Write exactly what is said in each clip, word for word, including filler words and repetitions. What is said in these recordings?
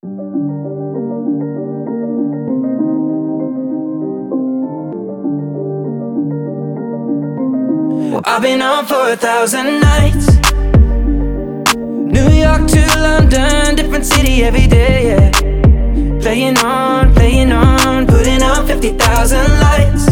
Well, I've been on for a thousand nights. New York to London, different city every day, yeah. Playing on, playing on, putting out fifty thousand lights.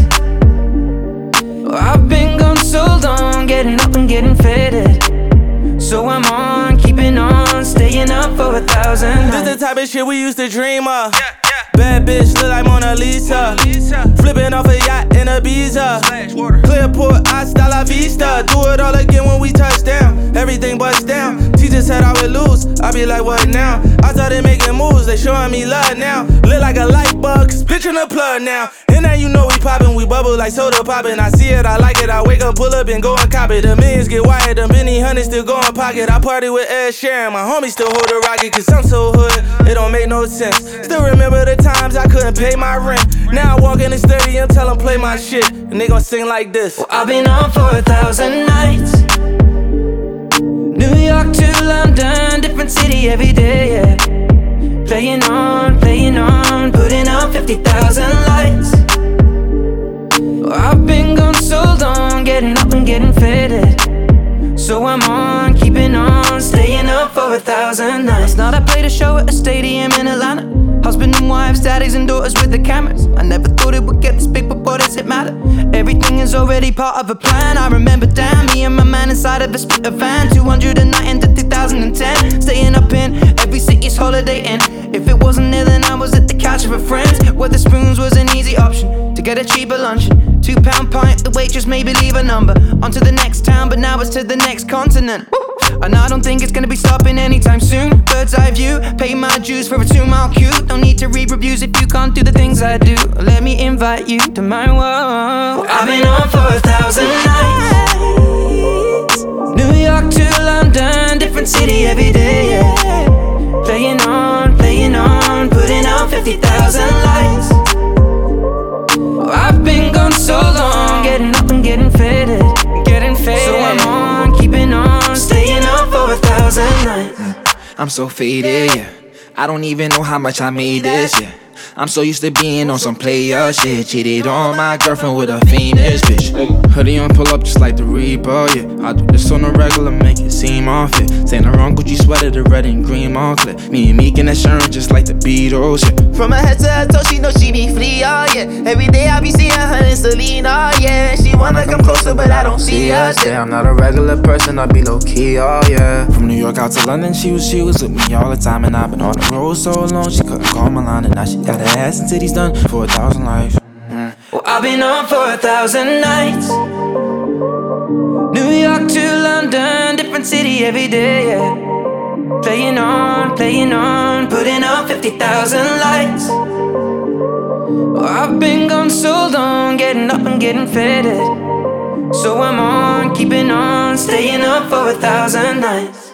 Well, I've been gone so long, getting up and getting faded. So I'm on, keeping on, staying up for a thousand nights. This the type of shit we used to dream of. Yeah, yeah. Bad bitch look like Mona Lisa. Mona Lisa. Flipping off a yacht in Ibiza. Clearport, hasta la vista. Do it all again when we touch down. Everything busts down. Teacher said I would lose. I be like, what now? I started making moves, they showing me love now. Look like a light bug, bitch in the plug now. And now you know we poppin', we bubble like soda poppin'. I see it, I like it, I wake up, pull up and go and cop it. The millions get wired, the many hundreds still go in pocket. I party with Ed Sheeran, my homies still hold the rocket. Cause I'm so hood, it don't make no sense. Still remember the times I couldn't pay my rent. Now I walk in the stadium, tell them play my shit, and they gon' sing like this. Well, I've been on for a thousand nights. New York to London, different city every day, yeah. Playing on, playing on, putting out fifty thousand lights. Well, I've been gone so long, getting up and getting faded. So I'm on, keeping on, staying up for a thousand nights. Last night I played a show at a stadium in Atlanta. Husband and wives, daddies and daughters with the cameras. I never thought it would get this big, but boy does it matter. Everything is already part of a plan. I remember damn, me and my man inside of a split van. Two hundred night into two thousand ten. Staying up in every city's holiday inn. If it wasn't there then I was at the couch with friends, where the spoons was an easy option to get a cheaper luncheon. Two pound pint, the waitress maybe leave a number. On to the next town, but now it's to the next continent. Woo! And I don't think it's gonna be stopping anytime soon. Bird's eye view, pay my dues for a two mile queue. Don't need to read reviews if you can't do the things I do. Let me invite you to my world. I've been on for a thousand nights. New York to London, different city every day, yeah. Playing on, playing on, putting out fifty thousand lights. I've been gone so long, getting up and getting faded, getting faded. So I'm on, keeping on, staying up for a thousand nights. I'm so faded, yeah. I don't even know how much I made this, yeah. I'm so used to being on some player shit. Cheated on my girlfriend with a famous bitch. Hoodie on, pull up just like the Reaper, yeah. I do this on the regular, make it seem off it. Saint Laurent Gucci sweater, the red and green Moncler. Me and Meek and that Sharon just like the Beatles, yeah. From her head to her toe, she know she be free, oh yeah. Every day I be seeing her in Celine, oh yeah. She wanna come closer, but I don't see her. Yeah, I'm not a regular person, I be low key, oh yeah. From New York out to London, she was, she was with me all the time. And I've been on the road so long, she couldn't call my line. And now she got her ass and titties done for a thousand lives. Mm. Well, I've been on for a thousand nights. New York to London, different city every day, yeah. Playing on, playing on, putting out fifty thousand lights. Well, I've been gone so long, getting up and getting faded. So I'm on, keeping on, staying up for a thousand nights.